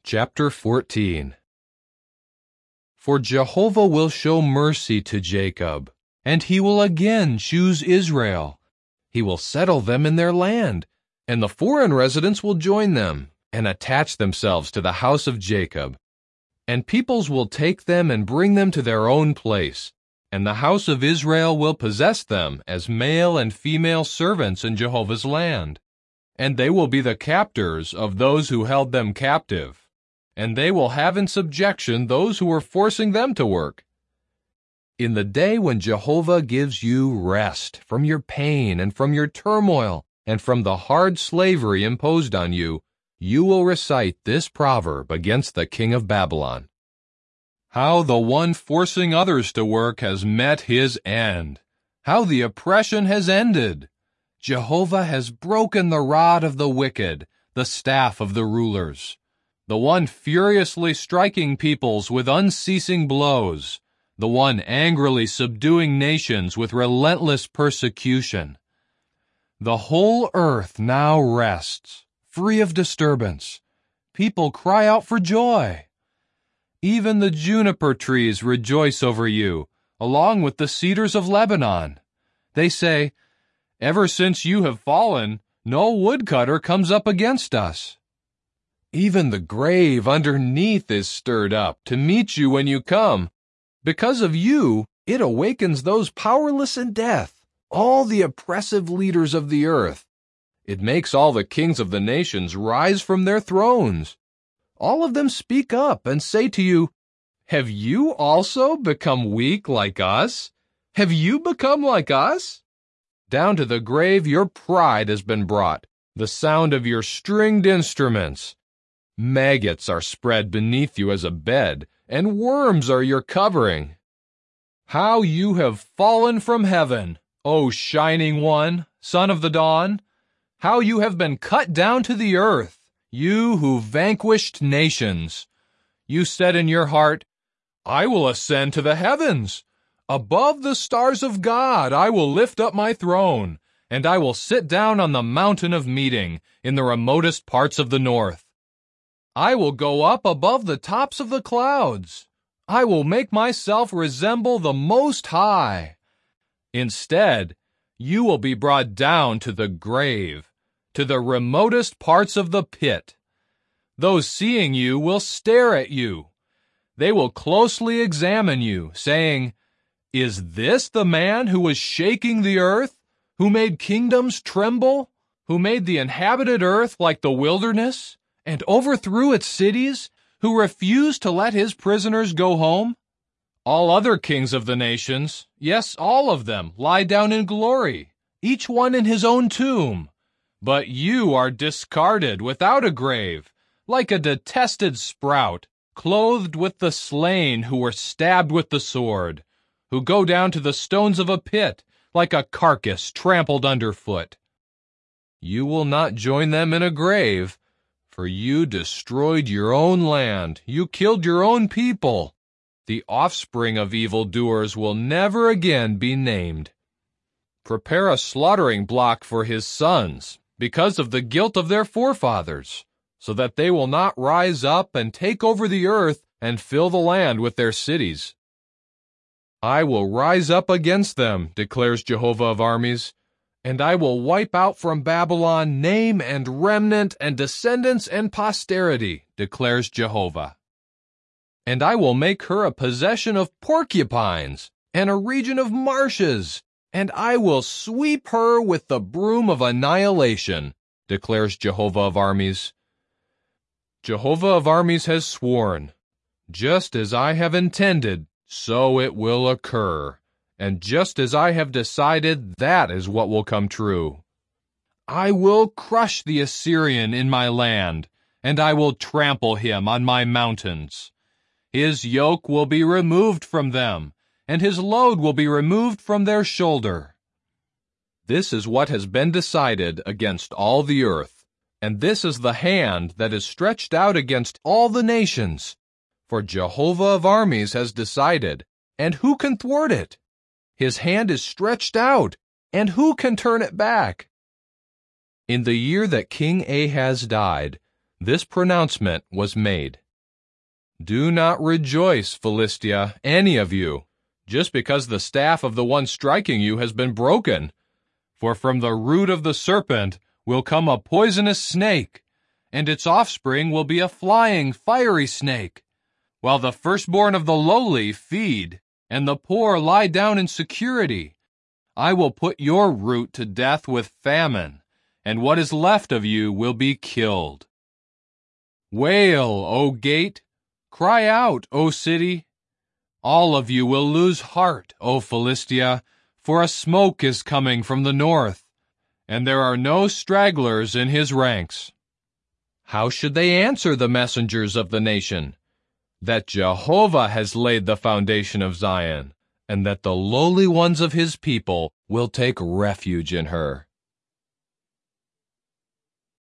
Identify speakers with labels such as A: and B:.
A: Chapter 14. For Jehovah will show mercy to Jacob, and he will again choose Israel. He will settle them in their land, and the foreign residents will join them, and attach themselves to the house of Jacob. And peoples will take them and bring them to their own place, and the house of Israel will possess them as male and female servants in Jehovah's land. And they will be the captors of those who held them captive, and they will have in subjection those who were forcing them to work. In the day when Jehovah gives you rest from your pain and from your turmoil and from the hard slavery imposed on you, you will recite this proverb against the king of Babylon. How the one forcing others to work has met his end! How the oppression has ended! Jehovah has broken the rod of the wicked, the staff of the rulers. The one furiously striking peoples with unceasing blows, the one angrily subduing nations with relentless persecution. The whole earth now rests, free of disturbance. People cry out for joy. Even the juniper trees rejoice over you, along with the cedars of Lebanon. They say, "Ever since you have fallen, no woodcutter comes up against us." Even the grave underneath is stirred up to meet you when you come. Because of you, it awakens those powerless in death, all the oppressive leaders of the earth. It makes all the kings of the nations rise from their thrones. All of them speak up and say to you, "Have you also become weak like us? Have you become like us?" Down to the grave your pride has been brought, the sound of your stringed instruments. Maggots are spread beneath you as a bed, and worms are your covering. How you have fallen from heaven, O shining one, son of the dawn! How you have been cut down to the earth, you who vanquished nations! You said in your heart, "I will ascend to the heavens. Above the stars of God I will lift up my throne, and I will sit down on the mountain of meeting in the remotest parts of the north. I will go up above the tops of the clouds. I will make myself resemble the Most High." Instead, you will be brought down to the grave, to the remotest parts of the pit. Those seeing you will stare at you. They will closely examine you, saying, "Is this the man who was shaking the earth, who made kingdoms tremble, who made the inhabited earth like the wilderness, and overthrew its cities, who refused to let his prisoners go home? All other kings of the nations, yes, all of them, lie down in glory, each one in his own tomb. But you are discarded without a grave, like a detested sprout, clothed with the slain who were stabbed with the sword, who go down to the stones of a pit, like a carcass trampled underfoot. You will not join them in a grave, for you destroyed your own land, you killed your own people. The offspring of evildoers will never again be named. Prepare a slaughtering block for his sons, because of the guilt of their forefathers, so that they will not rise up and take over the earth and fill the land with their cities. I will rise up against them, declares Jehovah of armies, and I will wipe out from Babylon name and remnant and descendants and posterity, declares Jehovah. And I will make her a possession of porcupines and a region of marshes, and I will sweep her with the broom of annihilation, declares Jehovah of armies. Jehovah of armies has sworn, just as I have intended, so it will occur. And just as I have decided, that is what will come true. I will crush the Assyrian in my land, and I will trample him on my mountains. His yoke will be removed from them, and his load will be removed from their shoulder. This is what has been decided against all the earth, and this is the hand that is stretched out against all the nations. For Jehovah of armies has decided, and who can thwart it? His hand is stretched out, and who can turn it back? In the year that King Ahaz died, this pronouncement was made: "Do not rejoice, Philistia, any of you, just because the staff of the one striking you has been broken. For from the root of the serpent will come a poisonous snake, and its offspring will be a flying, fiery snake. While the firstborn of the lowly feed, and the poor lie down in security, I will put your root to death with famine, and what is left of you will be killed. Wail, O gate! Cry out, O city! All of you will lose heart, O Philistia, for a smoke is coming from the north, and there are no stragglers in his ranks." How should they answer the messengers of the nation? That Jehovah has laid the foundation of Zion, and that the lowly ones of his people will take refuge in her.